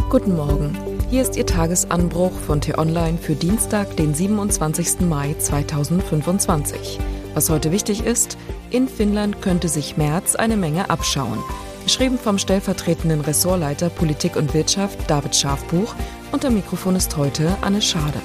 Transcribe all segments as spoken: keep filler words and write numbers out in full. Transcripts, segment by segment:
Guten Morgen, hier ist Ihr Tagesanbruch von T-Online für Dienstag, den siebenundzwanzigsten Mai zweitausendfünfundzwanzig. Was heute wichtig ist: In Finnland könnte sich Merz eine Menge abschauen. Geschrieben vom stellvertretenden Ressortleiter Politik und Wirtschaft David Schafbuch, und am Mikrofon ist heute Anne Schade.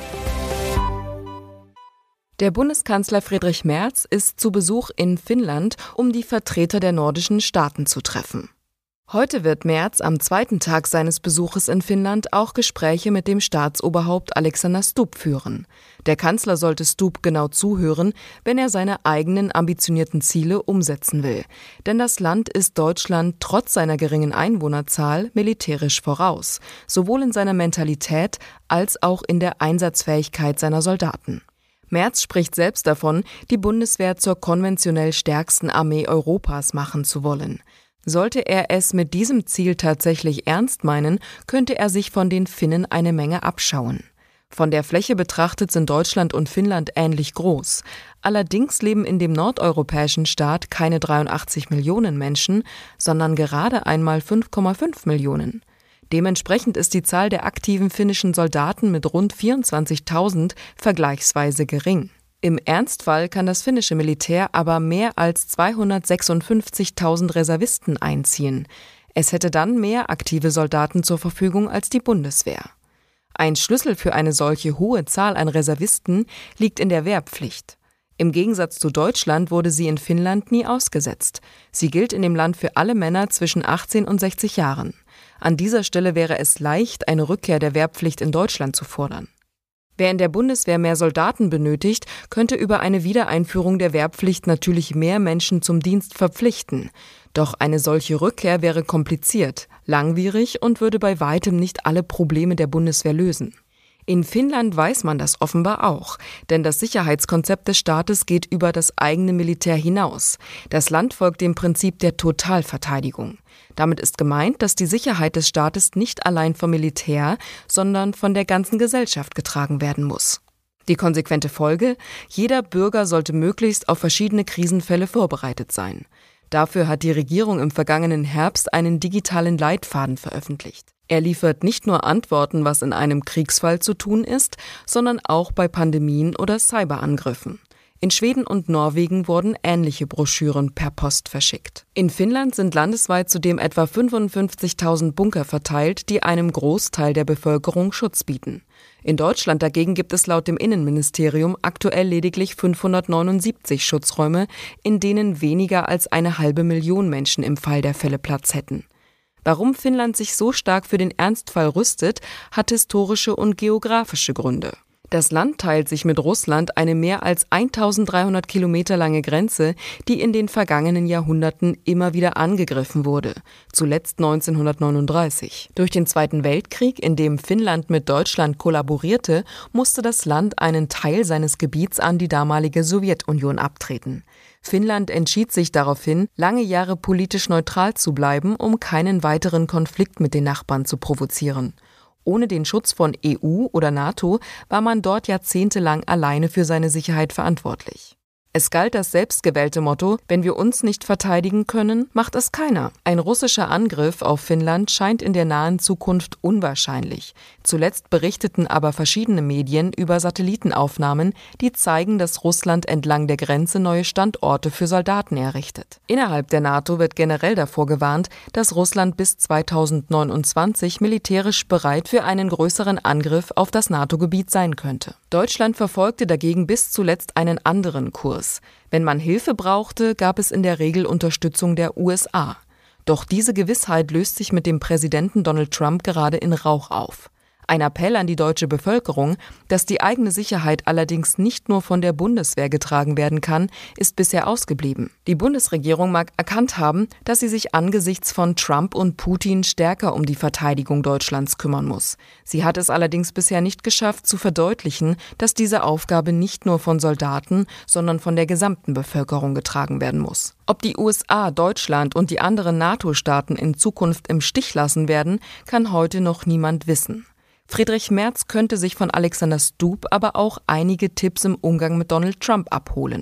Der Bundeskanzler Friedrich Merz ist zu Besuch in Finnland, um die Vertreter der nordischen Staaten zu treffen. Heute wird Merz am zweiten Tag seines Besuches in Finnland auch Gespräche mit dem Staatsoberhaupt Alexander Stubb führen. Der Kanzler sollte Stubb genau zuhören, wenn er seine eigenen ambitionierten Ziele umsetzen will. Denn das Land ist Deutschland trotz seiner geringen Einwohnerzahl militärisch voraus, sowohl in seiner Mentalität als auch in der Einsatzfähigkeit seiner Soldaten. Merz spricht selbst davon, die Bundeswehr zur konventionell stärksten Armee Europas machen zu wollen. Sollte er es mit diesem Ziel tatsächlich ernst meinen, könnte er sich von den Finnen eine Menge abschauen. Von der Fläche betrachtet sind Deutschland und Finnland ähnlich groß. Allerdings leben in dem nordeuropäischen Staat keine dreiundachtzig Millionen Menschen, sondern gerade einmal fünf Komma fünf Millionen. Dementsprechend ist die Zahl der aktiven finnischen Soldaten mit rund vierundzwanzigtausend vergleichsweise gering. Im Ernstfall kann das finnische Militär aber mehr als zweihundertsechsundfünfzigtausend Reservisten einziehen. Es hätte dann mehr aktive Soldaten zur Verfügung als die Bundeswehr. Ein Schlüssel für eine solche hohe Zahl an Reservisten liegt in der Wehrpflicht. Im Gegensatz zu Deutschland wurde sie in Finnland nie ausgesetzt. Sie gilt in dem Land für alle Männer zwischen achtzehn und sechzig Jahren. An dieser Stelle wäre es leicht, eine Rückkehr der Wehrpflicht in Deutschland zu fordern. Wer in der Bundeswehr mehr Soldaten benötigt, könnte über eine Wiedereinführung der Wehrpflicht natürlich mehr Menschen zum Dienst verpflichten. Doch eine solche Rückkehr wäre kompliziert, langwierig und würde bei weitem nicht alle Probleme der Bundeswehr lösen. In Finnland weiß man das offenbar auch, denn das Sicherheitskonzept des Staates geht über das eigene Militär hinaus. Das Land folgt dem Prinzip der Totalverteidigung. Damit ist gemeint, dass die Sicherheit des Staates nicht allein vom Militär, sondern von der ganzen Gesellschaft getragen werden muss. Die konsequente Folge: Jeder Bürger sollte möglichst auf verschiedene Krisenfälle vorbereitet sein. Dafür hat die Regierung im vergangenen Herbst einen digitalen Leitfaden veröffentlicht. Er liefert nicht nur Antworten, was in einem Kriegsfall zu tun ist, sondern auch bei Pandemien oder Cyberangriffen. In Schweden und Norwegen wurden ähnliche Broschüren per Post verschickt. In Finnland sind landesweit zudem etwa fünfundfünfzigtausend Bunker verteilt, die einem Großteil der Bevölkerung Schutz bieten. In Deutschland dagegen gibt es laut dem Innenministerium aktuell lediglich fünfhundertneunundsiebzig Schutzräume, in denen weniger als eine halbe Million Menschen im Fall der Fälle Platz hätten. Warum Finnland sich so stark für den Ernstfall rüstet, hat historische und geografische Gründe. Das Land teilt sich mit Russland eine mehr als eintausenddreihundert Kilometer lange Grenze, die in den vergangenen Jahrhunderten immer wieder angegriffen wurde, zuletzt neunzehnhundertneununddreißig. Durch den Zweiten Weltkrieg, in dem Finnland mit Deutschland kollaborierte, musste das Land einen Teil seines Gebiets an die damalige Sowjetunion abtreten. Finnland entschied sich daraufhin, lange Jahre politisch neutral zu bleiben, um keinen weiteren Konflikt mit den Nachbarn zu provozieren. Ohne den Schutz von E U oder NATO war man dort jahrzehntelang alleine für seine Sicherheit verantwortlich. Es galt das selbstgewählte Motto: Wenn wir uns nicht verteidigen können, macht es keiner. Ein russischer Angriff auf Finnland scheint in der nahen Zukunft unwahrscheinlich. Zuletzt berichteten aber verschiedene Medien über Satellitenaufnahmen, die zeigen, dass Russland entlang der Grenze neue Standorte für Soldaten errichtet. Innerhalb der NATO wird generell davor gewarnt, dass Russland bis zweitausendneunundzwanzig militärisch bereit für einen größeren Angriff auf das NATO-Gebiet sein könnte. Deutschland verfolgte dagegen bis zuletzt einen anderen Kurs. Wenn man Hilfe brauchte, gab es in der Regel Unterstützung der U S A. Doch diese Gewissheit löst sich mit dem Präsidenten Donald Trump gerade in Rauch auf. Ein Appell an die deutsche Bevölkerung, dass die eigene Sicherheit allerdings nicht nur von der Bundeswehr getragen werden kann, ist bisher ausgeblieben. Die Bundesregierung mag erkannt haben, dass sie sich angesichts von Trump und Putin stärker um die Verteidigung Deutschlands kümmern muss. Sie hat es allerdings bisher nicht geschafft, zu verdeutlichen, dass diese Aufgabe nicht nur von Soldaten, sondern von der gesamten Bevölkerung getragen werden muss. Ob die U S A, Deutschland und die anderen NATO-Staaten in Zukunft im Stich lassen werden, kann heute noch niemand wissen. Friedrich Merz könnte sich von Alexander Stubb aber auch einige Tipps im Umgang mit Donald Trump abholen.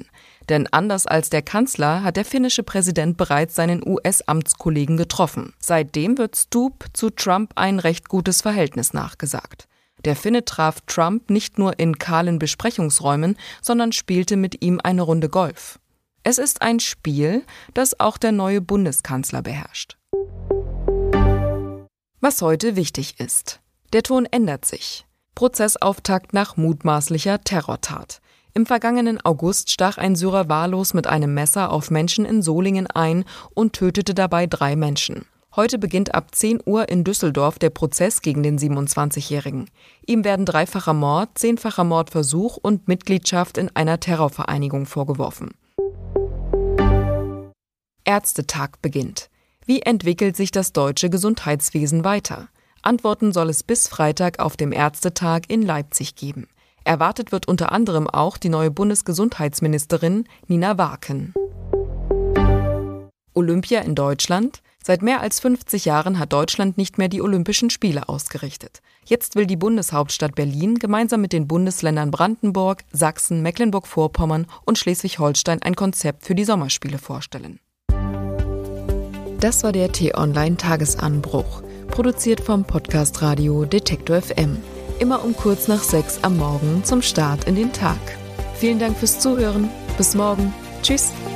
Denn anders als der Kanzler hat der finnische Präsident bereits seinen U S-Amtskollegen getroffen. Seitdem wird Stubb zu Trump ein recht gutes Verhältnis nachgesagt. Der Finne traf Trump nicht nur in kahlen Besprechungsräumen, sondern spielte mit ihm eine Runde Golf. Es ist ein Spiel, das auch der neue Bundeskanzler beherrscht. Was heute wichtig ist. Der Ton ändert sich. Prozessauftakt nach mutmaßlicher Terrortat. Im vergangenen August stach ein Syrer wahllos mit einem Messer auf Menschen in Solingen ein und tötete dabei drei Menschen. Heute beginnt ab zehn Uhr in Düsseldorf der Prozess gegen den siebenundzwanzigjährigen. Ihm werden dreifacher Mord, zehnfacher Mordversuch und Mitgliedschaft in einer Terrorvereinigung vorgeworfen. Ärztetag beginnt. Wie entwickelt sich das deutsche Gesundheitswesen weiter? Antworten soll es bis Freitag auf dem Ärztetag in Leipzig geben. Erwartet wird unter anderem auch die neue Bundesgesundheitsministerin Nina Warken. Olympia in Deutschland? Seit mehr als fünfzig Jahren hat Deutschland nicht mehr die Olympischen Spiele ausgerichtet. Jetzt will die Bundeshauptstadt Berlin gemeinsam mit den Bundesländern Brandenburg, Sachsen, Mecklenburg-Vorpommern und Schleswig-Holstein ein Konzept für die Sommerspiele vorstellen. Das war der T-Online-Tagesanbruch, produziert vom Podcast Radio Detektor F M. Immer um kurz nach sechs am Morgen zum Start in den Tag. Vielen Dank fürs Zuhören. Bis morgen. Tschüss.